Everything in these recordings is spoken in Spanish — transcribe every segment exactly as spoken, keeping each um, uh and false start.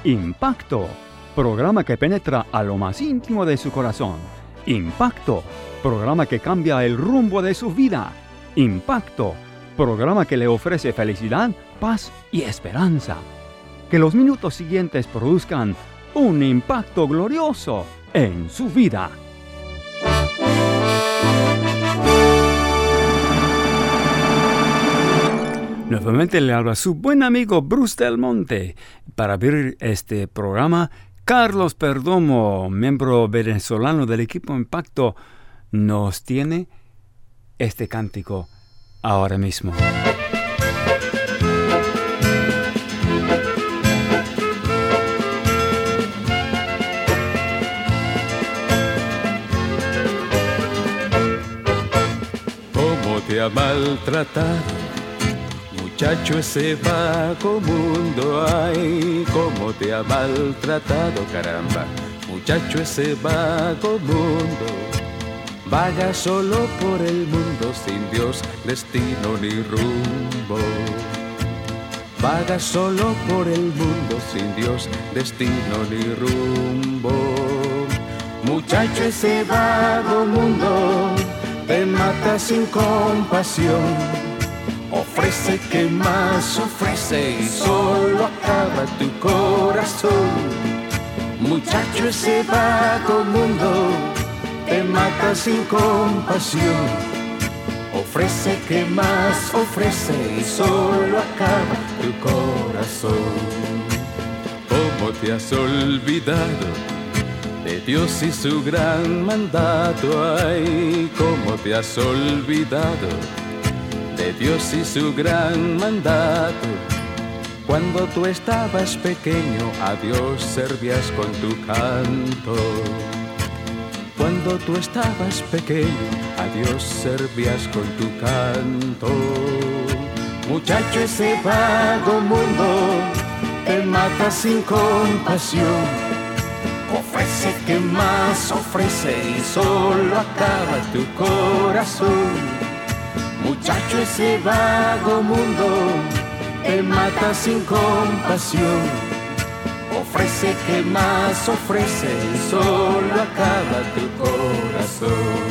Impacto, programa que penetra a lo más íntimo de su corazón. Impacto, programa que cambia el rumbo de su vida. Impacto, programa que le ofrece felicidad, paz y esperanza. Que los minutos siguientes produzcan un impacto glorioso en su vida. Nuevamente le habla su buen amigo Bruce Del Monte. Para abrir este programa, Carlos Perdomo, miembro venezolano del equipo Impacto, nos tiene este cántico ahora mismo. ¿Cómo te ha maltratado, muchacho, ese vago mundo? Ay, cómo te ha maltratado, caramba, muchacho, ese vago mundo. Vaga solo por el mundo sin Dios, destino ni rumbo. Vaga solo por el mundo sin Dios, destino ni rumbo. Muchacho, ese vago mundo te mata sin compasión. Ofrece que más ofrece y solo acaba tu corazón. Muchacho, ese vago mundo te mata sin compasión. Ofrece que más ofrece y solo acaba tu corazón. ¿Cómo te has olvidado de Dios y su gran mandato? Ay, ¿cómo te has olvidado de Dios y su gran mandato? Cuando tú estabas pequeño, a Dios servías con tu canto. Cuando tú estabas pequeño, a Dios servías con tu canto. Muchacho, ese vago mundo te mata sin compasión. Ofrece que más ofrece y solo acaba tu corazón. Muchacho, ese vago mundo te mata sin compasión. Ofrece que más ofrece y solo acaba tu corazón.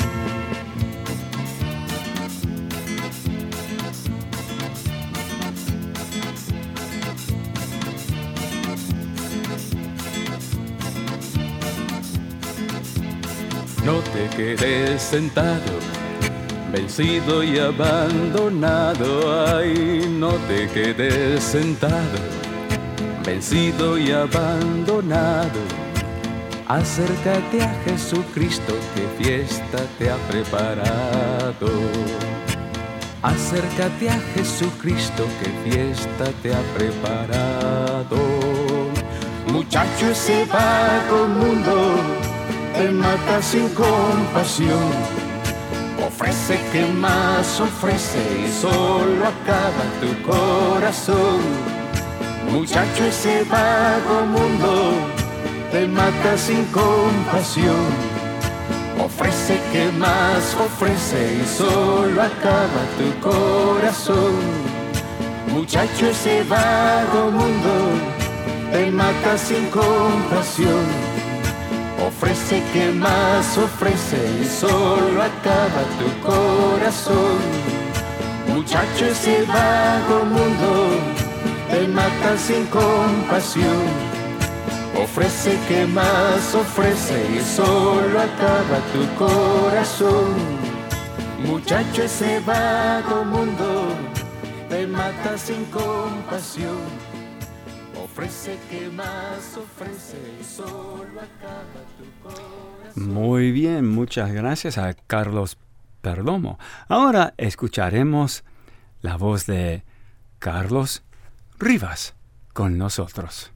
No te quedes sentado, vencido y abandonado. Ay, no te quedes sentado, vencido y abandonado. Acércate a Jesucristo, que fiesta te ha preparado. Acércate a Jesucristo, que fiesta te ha preparado. Muchacho, ese vago mundo te mata sin compasión. Ofrece que más ofrece y solo acaba tu corazón. Muchacho, ese vago mundo te mata sin compasión. Ofrece que más ofrece y solo acaba tu corazón. Muchacho, ese vago mundo te mata sin compasión. Ofrece que más ofrece y solo acaba tu corazón. Muchacho, ese vago mundo te mata sin compasión. Ofrece que más ofrece y solo acaba tu corazón. Muchacho, ese vago mundo te mata sin compasión. Ofrece que más ofrece y solo acaba tu corazón. Muy bien, muchas gracias a Carlos Perdomo. Ahora escucharemos la voz de Carlos Rivas con nosotros.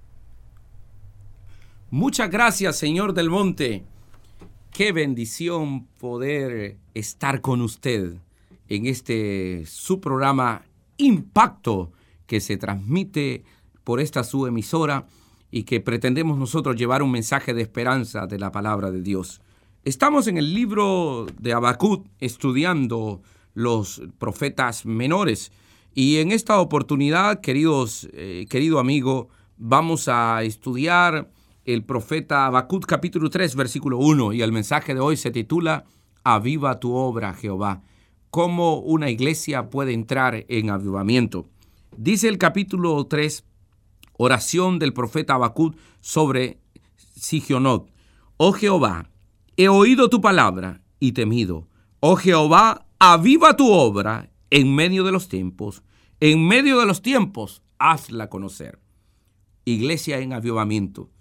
Muchas gracias, señor Del Monte. Qué bendición poder estar con usted en este su programa Impacto, que se transmite por esta su emisora y que pretendemos nosotros llevar un mensaje de esperanza de la palabra de Dios. Estamos en el libro de Habacuc estudiando los profetas menores y en esta oportunidad, queridos, eh, querido amigo, vamos a estudiar el profeta Habacuc capítulo tres, versículo uno, y el mensaje de hoy se titula Aviva tu obra, Jehová. ¿Cómo una iglesia puede entrar en avivamiento? Dice el capítulo tres, oración del profeta Habacuc sobre Sigionot. Oh Jehová, he oído tu palabra y temido. Oh Jehová, aviva tu obra en medio de los tiempos. En medio de los tiempos, hazla conocer. Iglesia en avivamiento.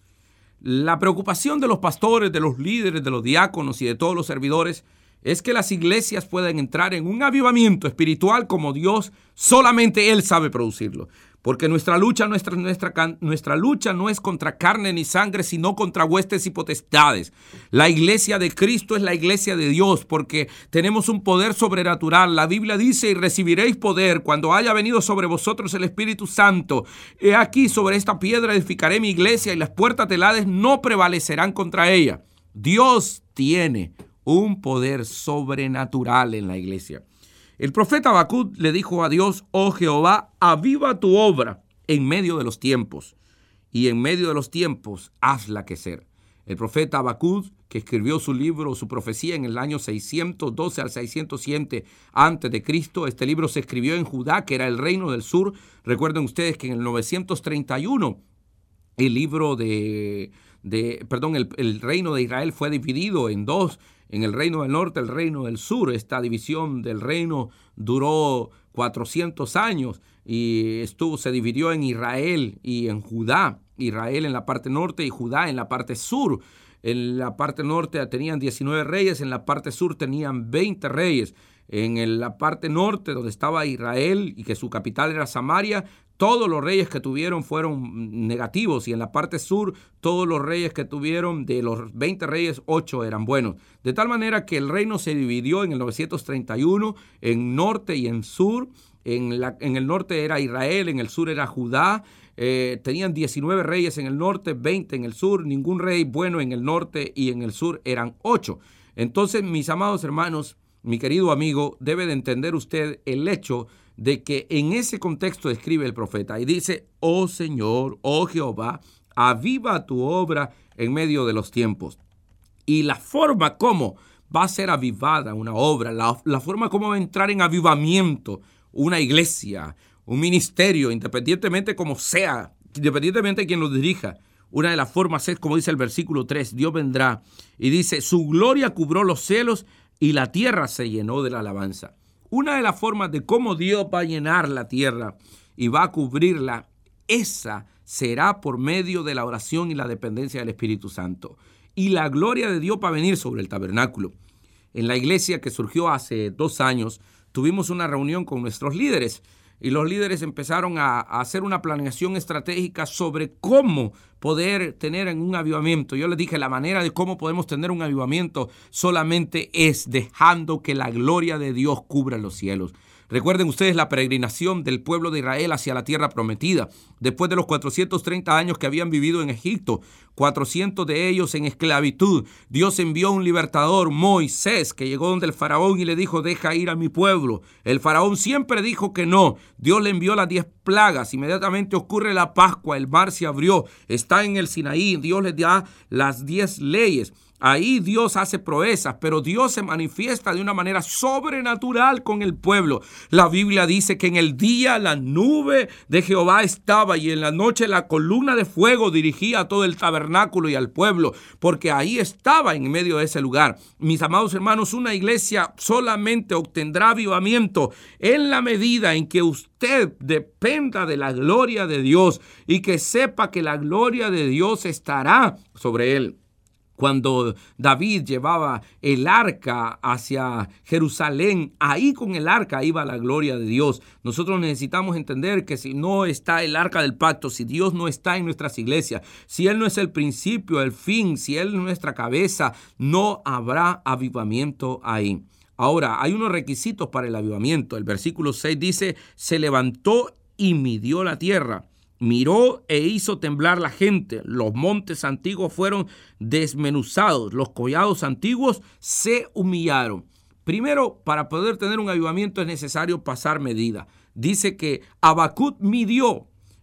La preocupación de los pastores, de los líderes, de los diáconos y de todos los servidores es que las iglesias puedan entrar en un avivamiento espiritual como Dios, solamente Él sabe producirlo. Porque nuestra lucha, nuestra, nuestra, nuestra lucha no es contra carne ni sangre, sino contra huestes y potestades. La iglesia de Cristo es la iglesia de Dios, porque tenemos un poder sobrenatural. La Biblia dice, y recibiréis poder cuando haya venido sobre vosotros el Espíritu Santo. He aquí, sobre esta piedra edificaré mi iglesia, y las puertas del Hades no prevalecerán contra ella. Dios tiene un poder sobrenatural en la iglesia. El profeta Habacuc le dijo a Dios, oh Jehová, aviva tu obra en medio de los tiempos, y en medio de los tiempos hazla crecer. El profeta Habacuc, que escribió su libro, su profecía en el año seiscientos doce al seiscientos siete antes de Cristo. Este libro se escribió en Judá, que era el reino del sur. Recuerden ustedes que en el novecientos treinta y uno el libro de, de perdón, el, el reino de Israel fue dividido en dos. En el reino del norte, el reino del sur. Esta división del reino duró cuatrocientos años y estuvo, se dividió en Israel y en Judá. Israel en la parte norte y Judá en la parte sur. En la parte norte tenían diecinueve reyes, en la parte sur tenían veinte reyes. En la parte norte, donde estaba Israel y que su capital era Samaria, todos los reyes que tuvieron fueron negativos, y en la parte sur, todos los reyes que tuvieron, de los veinte reyes, ocho eran buenos. De tal manera que el reino se dividió en el novecientos treinta y uno en norte y en sur. En, la, en el norte era Israel, en el sur era Judá. Eh, tenían diecinueve reyes en el norte, veinte en el sur, ningún rey bueno en el norte, y en el sur eran ocho. Entonces, mis amados hermanos, mi querido amigo, debe de entender usted el hecho de que en ese contexto escribe el profeta y dice, oh Señor, oh Jehová, aviva tu obra en medio de los tiempos. Y la forma como va a ser avivada una obra, la, la forma como va a entrar en avivamiento una iglesia, un ministerio, independientemente como sea, independientemente de quien lo dirija, una de las formas es, como dice el versículo tres, Dios vendrá y dice, su gloria cubrió los cielos y la tierra se llenó de la alabanza. Una de las formas de cómo Dios va a llenar la tierra y va a cubrirla, esa será por medio de la oración y la dependencia del Espíritu Santo. Y la gloria de Dios va a venir sobre el tabernáculo. En la iglesia que surgió hace dos años, tuvimos una reunión con nuestros líderes y los líderes empezaron a, a hacer una planeación estratégica sobre cómo poder tener un avivamiento. Yo les dije, la manera de cómo podemos tener un avivamiento solamente es dejando que la gloria de Dios cubra los cielos. Recuerden ustedes la peregrinación del pueblo de Israel hacia la tierra prometida. Después de los cuatrocientos treinta años que habían vivido en Egipto, cuatrocientos de ellos en esclavitud, Dios envió un libertador, Moisés, que llegó donde el faraón y le dijo, deja ir a mi pueblo. El faraón siempre dijo que no. Dios le envió las diez plagas. Inmediatamente ocurre la Pascua, el mar se abrió, está en el Sinaí, Dios les da las diez leyes. Ahí Dios hace proezas, pero Dios se manifiesta de una manera sobrenatural con el pueblo. La Biblia dice que en el día la nube de Jehová estaba y en la noche la columna de fuego dirigía a todo el tabernáculo y al pueblo, porque ahí estaba en medio de ese lugar. Mis amados hermanos, una iglesia solamente obtendrá avivamiento en la medida en que usted dependa de la gloria de Dios y que sepa que la gloria de Dios estará sobre él. Cuando David llevaba el arca hacia Jerusalén, ahí con el arca iba la gloria de Dios. Nosotros necesitamos entender que si no está el arca del pacto, si Dios no está en nuestras iglesias, si Él no es el principio, el fin, si Él no es nuestra cabeza, no habrá avivamiento ahí. Ahora, hay unos requisitos para el avivamiento. El versículo seis dice, se levantó y midió la tierra. Miró e hizo temblar la gente. Los montes antiguos fueron desmenuzados. Los collados antiguos se humillaron. Primero, para poder tener un avivamiento es necesario pasar medida. Dice que Habacuc midió.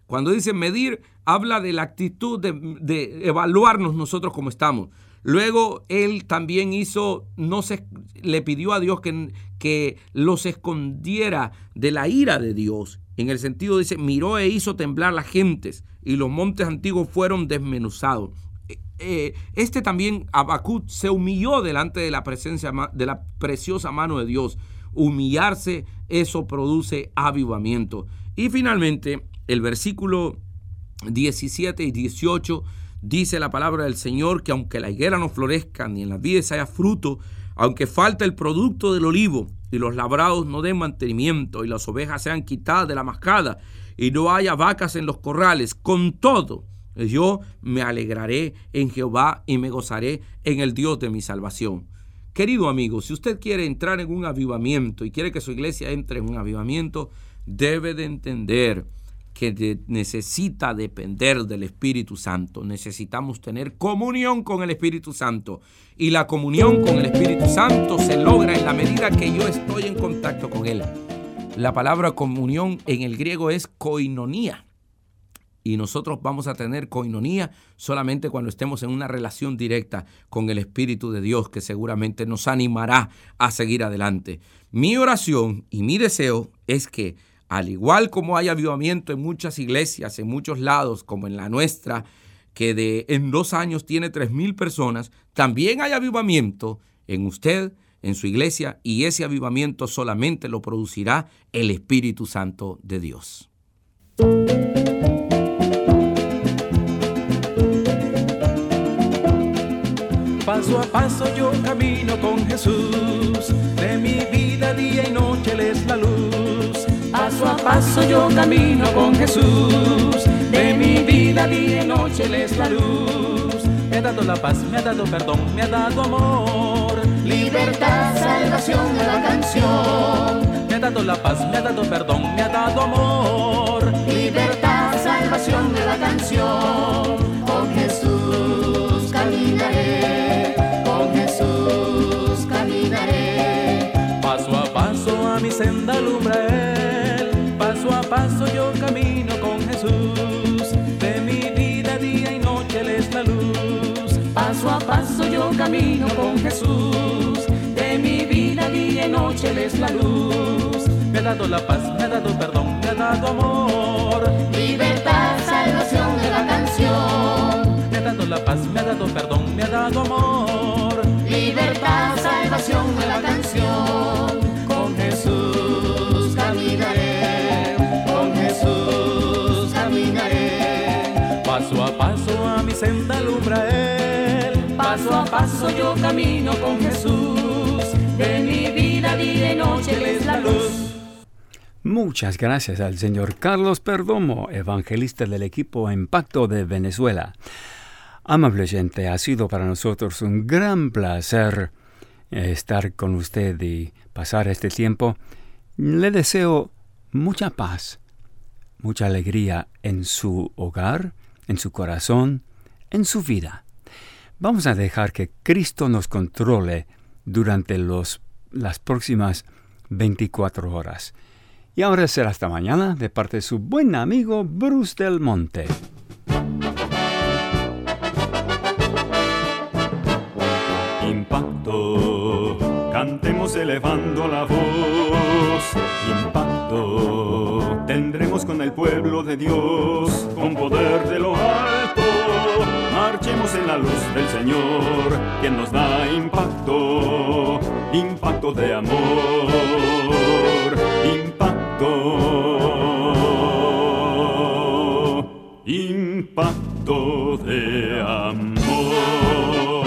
Cuando dice medir, habla de la actitud de, de evaluarnos nosotros como estamos. Luego él también hizo, no se, le pidió a Dios que, que los escondiera de la ira de Dios. En el sentido, dice, miró e hizo temblar las gentes y los montes antiguos fueron desmenuzados. Eh, este también, Habacuc, se humilló delante de la presencia de la preciosa mano de Dios. Humillarse, eso produce avivamiento. Y finalmente, el versículo diecisiete y dieciocho dice la palabra del Señor que aunque la higuera no florezca ni en las vides haya fruto, aunque falte el producto del olivo y los labrados no den mantenimiento y las ovejas sean quitadas de la mascada y no haya vacas en los corrales, con todo yo me alegraré en Jehová y me gozaré en el Dios de mi salvación. Querido amigo, si usted quiere entrar en un avivamiento y quiere que su iglesia entre en un avivamiento, debe de entender que de, necesita depender del Espíritu Santo. Necesitamos tener comunión con el Espíritu Santo. Y la comunión con el Espíritu Santo se logra en la medida que yo estoy en contacto con Él. La palabra comunión en el griego es koinonía. Y nosotros vamos a tener koinonía solamente cuando estemos en una relación directa con el Espíritu de Dios, que seguramente nos animará a seguir adelante. Mi oración y mi deseo es que, al igual como hay avivamiento en muchas iglesias, en muchos lados, como en la nuestra, que de, en dos años tiene tres mil personas, también hay avivamiento en usted, en su iglesia, y ese avivamiento solamente lo producirá el Espíritu Santo de Dios. Paso a paso yo camino con Jesús, de mi vida día y noche Él es la luz. Paso a paso yo camino con Jesús, de mi vida día y noche Él es la luz. Me ha dado la paz, me ha dado perdón, me ha dado amor, libertad, salvación de la canción. Me ha dado la paz, me ha dado perdón, me ha dado amor, libertad, salvación de la canción. Con Jesús caminaré, con Jesús caminaré. Paso a paso a mi senda alumbra Él, paso a paso yo camino con Jesús, de mi vida día y noche Él es la luz. Paso a paso yo camino con Jesús, de mi vida día y noche Él es la luz. Me ha dado la paz, me ha dado perdón, me ha dado amor, libertad, salvación de la canción. Me ha dado la paz, me ha dado perdón, me ha dado amor, libertad, salvación de la canción. Con Jesús caminaré, con Jesús caminaré. Paso a paso a mi senda alumbra Él, paso a paso yo camino con Jesús, de mi vida día y noche Él es la luz. Muchas gracias al señor Carlos Perdomo, evangelista del equipo Impacto de Venezuela. Amable oyente, ha sido para nosotros un gran placer estar con usted y pasar este tiempo. Le deseo mucha paz, mucha alegría en su hogar, en su corazón, en su vida. Vamos a dejar que Cristo nos controle durante los, las próximas veinticuatro horas. Y ahora será hasta mañana de parte de su buen amigo Bruce Del Monte. Impacto, cantemos elevando la voz. Impacto, tendremos con el pueblo de Dios, con poder de lo alto. Marchemos en la luz del Señor, quien nos da impacto, impacto de amor, impacto, impacto de amor.